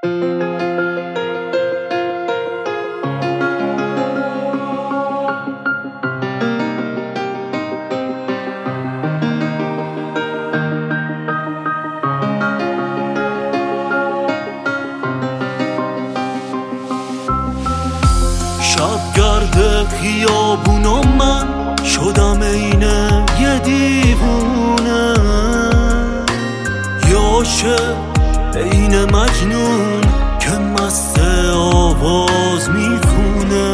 شبگرد خیابونا من شدم اینه یه دیوونه، یاشه این مجنون که مست آواز میخونه.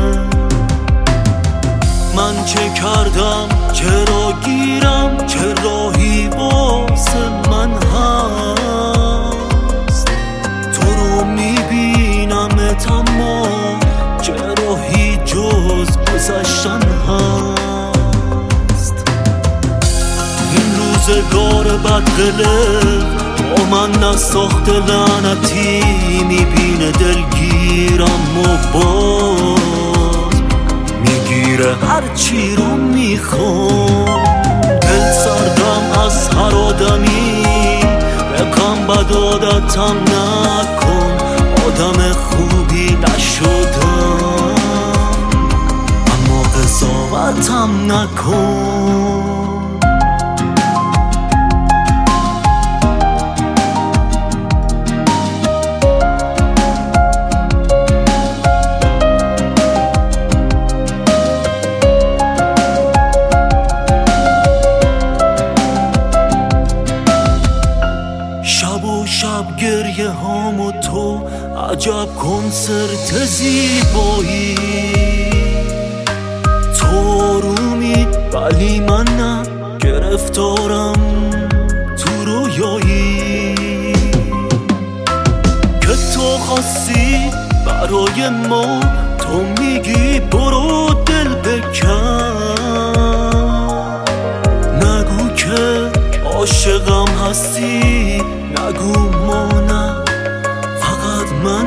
من چه کردم چرا گیرم، چه راهی واسه من هست؟ تو رو میبینمت اما چه راهی جز گذشتن هست؟ این روزگار بدقله با من نساخت لعنتی، میبینه دلگیرم و باز میگیره هرچی رو میخوام. دل سردم از هر آدمی، بکن بد عادتم نکن، آدم خوبی نشدم اما قضاوتم نکن. شب گریه هام و تو عجب کنسرت زیبایی، تو رومی ولی من نه، گرفتارم تو رویایی که تو خاصی برای ما. تو میگی برو دل بکن، نگو که عاشقم هستی، نگو ما نه فقط من.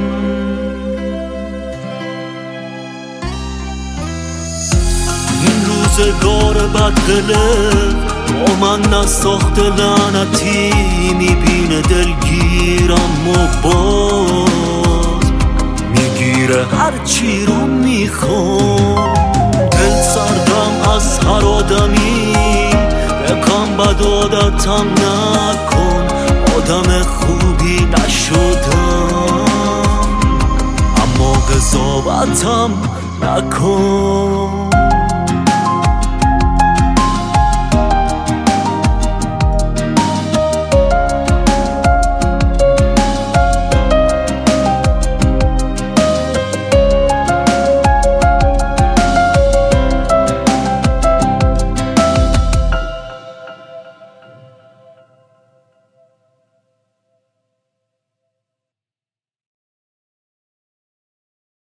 این روزگار بدقله با من نساخت لعنتی، میبینه دلگیرم و باز میگیره هرچی رو میخوام. دل سردم از هر آدمی، بکن بد عادتم نکن، آدم خوبی نشدم اما قضاوتم نکن.